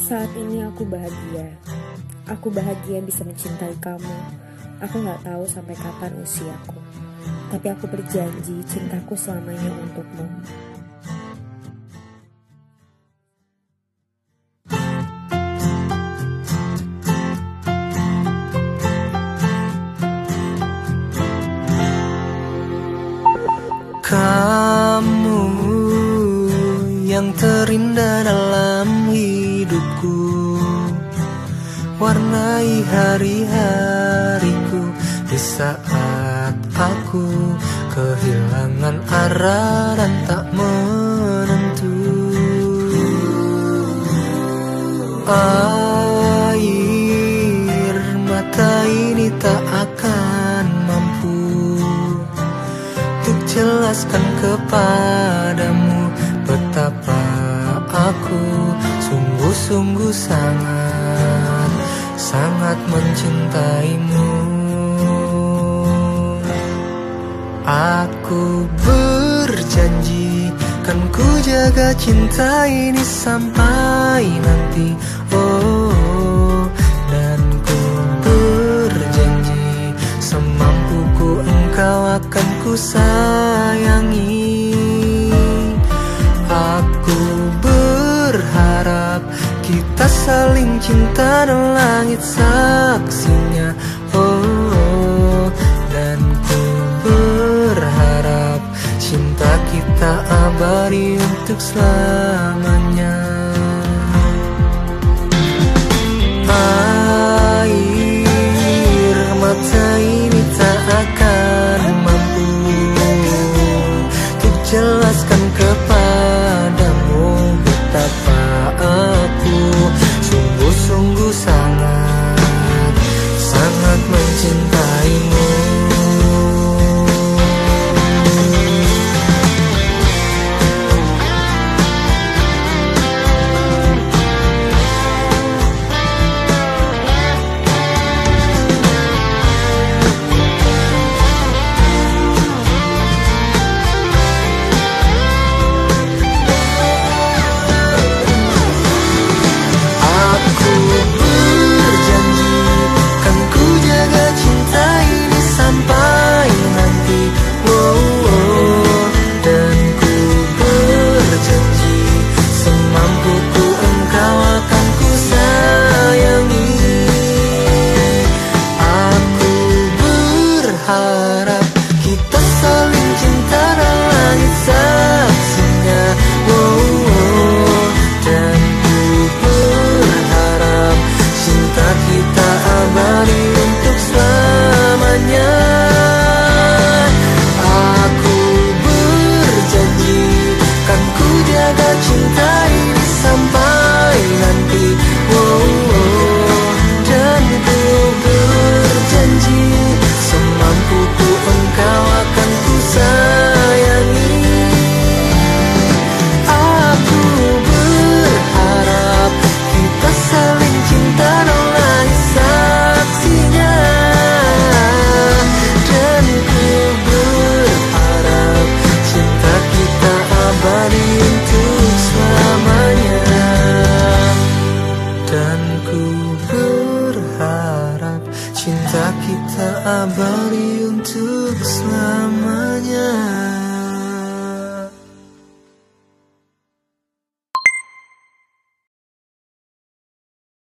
Saat ini aku bahagia. Aku bahagia bisa mencintai kamu. Aku gak tahu sampai kapan usiaku, tapi aku berjanji cintaku selamanya untukmu. Kamu yang terindah dalam hidupku, warnai hari-hariku di saat aku kehilangan arah dan tak menentu. Air mata ini tak akan mampu untuk jelaskan kepadamu betapa aku sungguh-sungguh sangat mencintaimu. Aku berjanji kan ku jaga cinta ini sampai nanti. Oh, dan ku berjanji semampuku engkau akan ku sayangi. Aku berharap kita saling cinta dan langit saksinya. Oh, dan ku berharap cinta kita abadi untuk selamanya.